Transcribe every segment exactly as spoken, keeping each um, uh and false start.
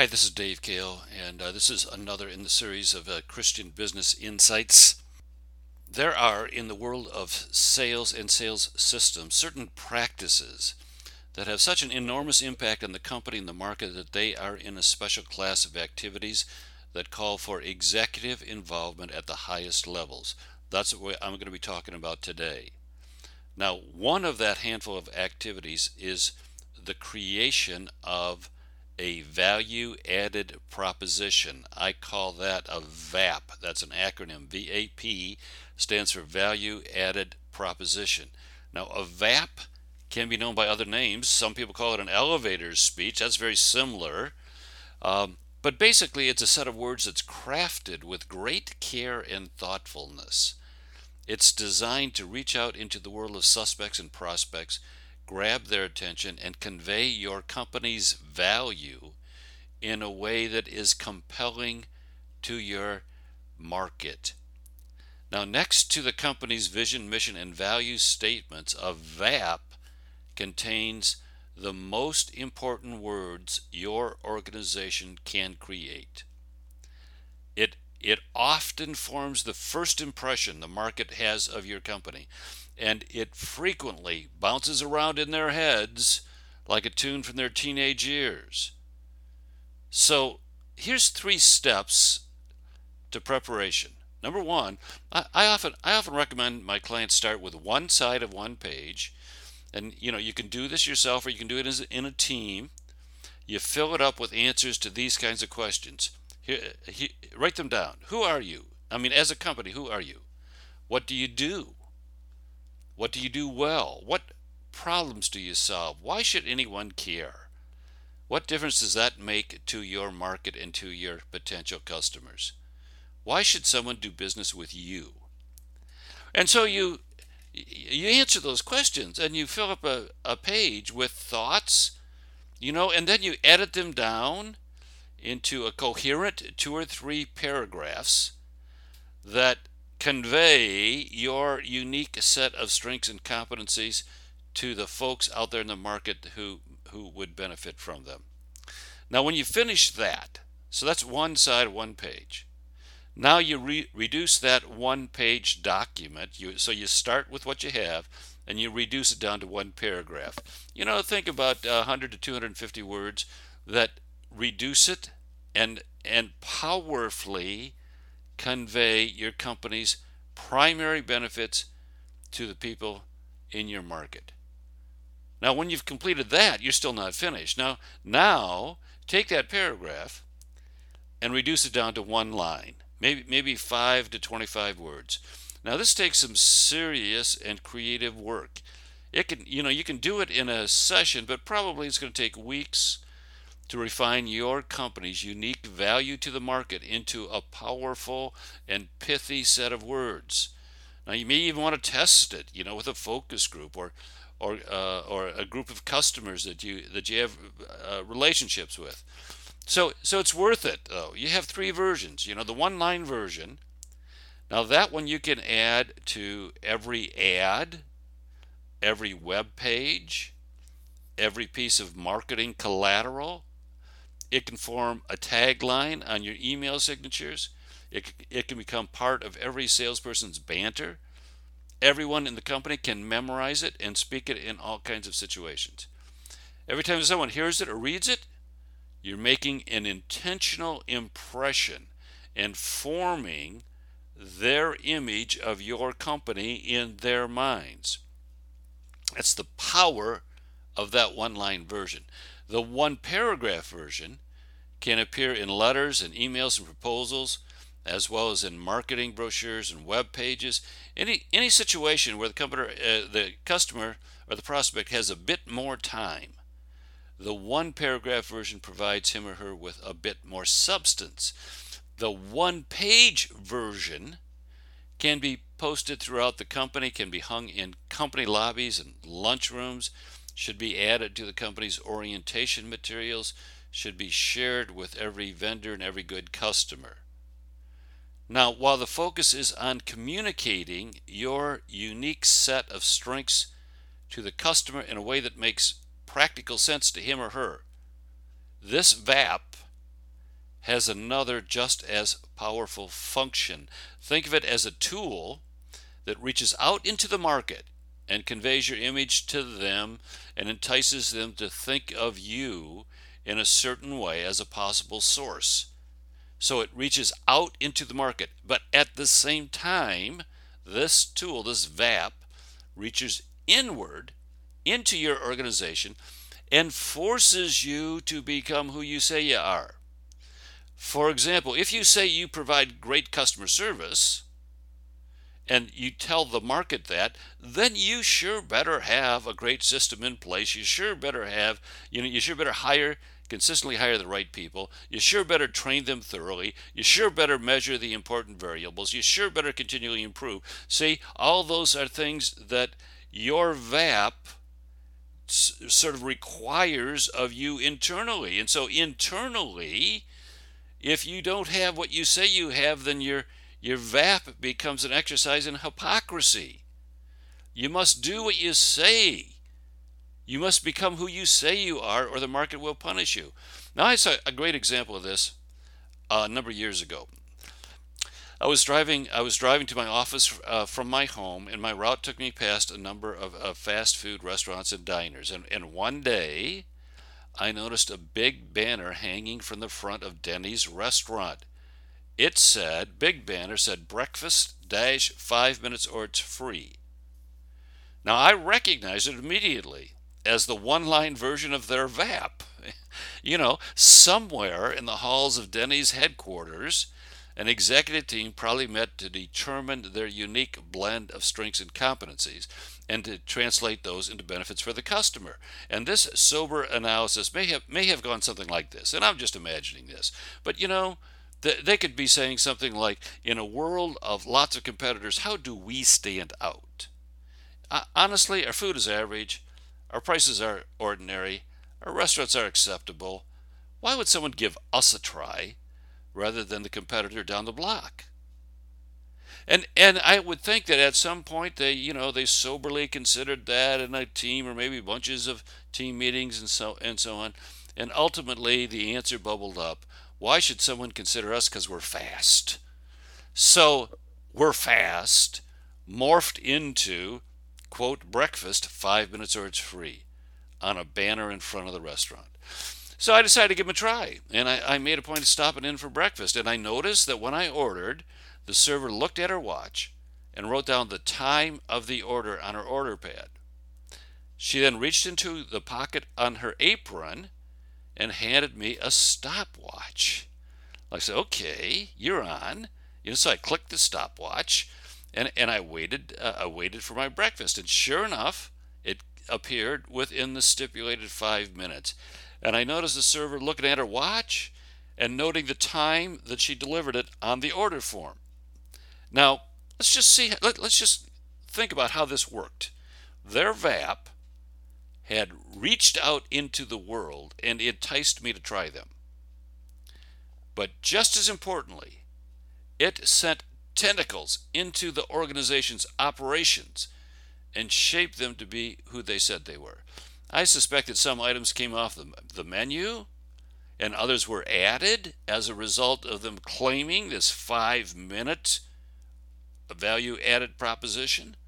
Hi, this is Dave Kale, and uh, this is another in the series of uh, Christian Business Insights. There are, in the world of sales and sales systems, certain practices that have such an enormous impact on the company and the market that they are in a special class of activities that call for executive involvement at the highest levels. That's what I'm going to be talking about today. Now, one of that handful of activities is the creation of a value added proposition. I call that a V A P. That's an acronym. V A P stands for value added proposition. Now, a V A P can be known by other names. Some people call it an elevator speech. That's very similar. Um, but basically, it's a set of words that's crafted with great care and thoughtfulness. It's designed to reach out into the world of suspects and prospects, grab their attention, and convey your company's value in a way that is compelling to your market. Now, next to the company's vision, mission, and value statements, a V A P contains the most important words your organization can create. It it often forms the first impression the market has of your company, and it frequently bounces around in their heads like a tune from their teenage years. So here's three steps to preparation. Number one, I, I often I often recommend my clients start with one side of one page, and you know you can do this yourself or you can do it as in a team. You fill it up with answers to these kinds of questions. Here, here, write them down. Who are you? I mean, as a company, who are you? What do you do? What do you do well? What problems do you solve? Why should anyone care? What difference does that make to your market and to your potential customers? Why should someone do business with you? And so you you answer those questions and you fill up a, a page with thoughts, you know, and then you edit them down into a coherent two or three paragraphs that convey your unique set of strengths and competencies to the folks out there in the market who who would benefit from them. Now, when you finish that, so that's one side, one page. Now you re- reduce that one page document. You, so you start with what you have and you reduce it down to one paragraph. You know, think about one hundred to two hundred fifty words that reduce it and and powerfully convey your company's primary benefits to the people in your market. Now, when you've completed that, you're still not finished. Now, now take that paragraph and reduce it down to one line, maybe maybe five to twenty-five words. Now, this takes some serious and creative work. It can, you know, you can do it in a session, but probably it's going to take weeks to refine your company's unique value to the market into a powerful and pithy set of words. Now, you may even want to test it, you know, with a focus group or or uh, or a group of customers that you that you have uh, relationships with. So so it's worth it though. You have three versions. You know, the one-line version. Now that one you can add to every ad, every web page, every piece of marketing collateral. It can form a tagline on your email signatures. It, it can become part of every salesperson's banter. Everyone in the company can memorize it and speak it in all kinds of situations. Every time someone hears it or reads it, you're making an intentional impression and forming their image of your company in their minds. That's the power of that one-line version. The one paragraph version can appear in letters and emails and proposals, as well as in marketing brochures and web pages. Any any situation where the company, uh, the customer or the prospect has a bit more time, the one paragraph version provides him or her with a bit more substance. The one page version can be posted throughout the company, can be hung in company lobbies and lunchrooms, should be added to the company's orientation materials, should be shared with every vendor and every good customer. Now, while the focus is on communicating your unique set of strengths to the customer in a way that makes practical sense to him or her, this V A P has another just as powerful function. Think of it as a tool that reaches out into the market and conveys your image to them and entices them to think of you in a certain way as a possible source. So it reaches out into the market, but at the same time, this tool, this V A P, reaches inward into your organization and forces you to become who you say you are. For example, if you say you provide great customer service and you tell the market that, then you sure better have a great system in place. You sure better have, you know, you sure better hire, consistently hire the right people. You sure better train them thoroughly. You sure better measure the important variables. You sure better continually improve. See, all those are things that your V A P sort of requires of you internally. And so internally, if you don't have what you say you have, then your your V A P becomes an exercise in hypocrisy. You must do what you say. You must become who you say you are, or the market will punish you. Now, I saw a great example of this uh, a number of years ago. I was driving. I was driving to my office uh, from my home, and my route took me past a number of, of fast food restaurants and diners. And, and one day, I noticed a big banner hanging from the front of Denny's restaurant. It said, big banner said, breakfast dash five minutes or it's free. Now, I recognized it immediately as the one-line version of their V A P. You know, somewhere in the halls of Denny's headquarters, an executive team probably met to determine their unique blend of strengths and competencies and to translate those into benefits for the customer. And this sober analysis may have may have gone something like this, and I'm just imagining this. But you know, th- they could be saying something like, in a world of lots of competitors, how do we stand out? Uh, honestly, our food is average, our prices are ordinary, our restaurants are acceptable. Why would someone give us a try rather than the competitor down the block? And and I would think that at some point they, you know, they soberly considered that in a team or maybe bunches of team meetings and so and so on. And ultimately the answer bubbled up. Why should someone consider us? Because we're fast. So we're fast morphed into, quote, breakfast, five minutes or it's free, on a banner in front of the restaurant. So I decided to give them a try, and I, I made a point of stopping in for breakfast. And I noticed that when I ordered, the server looked at her watch and wrote down the time of the order on her order pad. She then reached into the pocket on her apron and handed me a stopwatch. I said, okay, you're on. You know, so I clicked the stopwatch, and, and I waited uh, I waited for my breakfast. And sure enough, it appeared within the stipulated five minutes. And I noticed the server looking at her watch and noting the time that she delivered it on the order form. Now, let's just see, let, let's just think about how this worked. Their V A P had reached out into the world and enticed me to try them. But just as importantly, it sent tentacles into the organization's operations and shaped them to be who they said they were. I suspect that some items came off the, the menu and others were added as a result of them claiming this five-minute value-added proposition.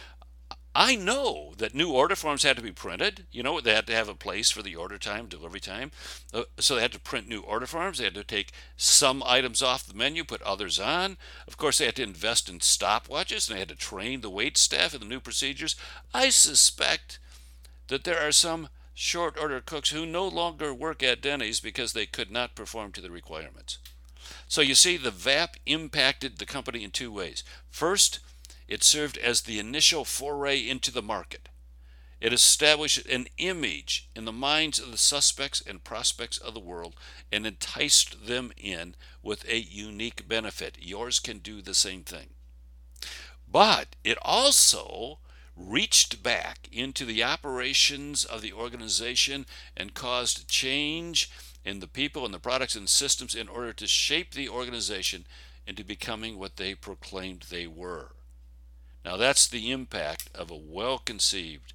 I know that new order forms had to be printed. You know, they had to have a place for the order time, delivery time. Uh, so they had to print new order forms. They had to take some items off the menu, put others on. Of course, they had to invest in stopwatches, and they had to train the wait staff in the new procedures. I suspect that there are some short order cooks who no longer work at Denny's because they could not perform to the requirements. So you see, the V A P impacted the company in two ways. First, it served as the initial foray into the market. It established an image in the minds of the suspects and prospects of the world and enticed them in with a unique benefit. Yours can do the same thing. But it also reached back into the operations of the organization and caused change in the people and the products and systems in order to shape the organization into becoming what they proclaimed they were. Now, that's the impact of a well-conceived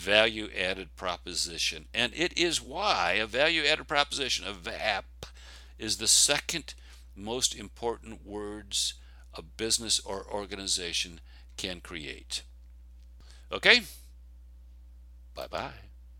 value-added proposition. And it is why a value-added proposition, a V A P, is the second most important words a business or organization can create. Okay? Bye bye.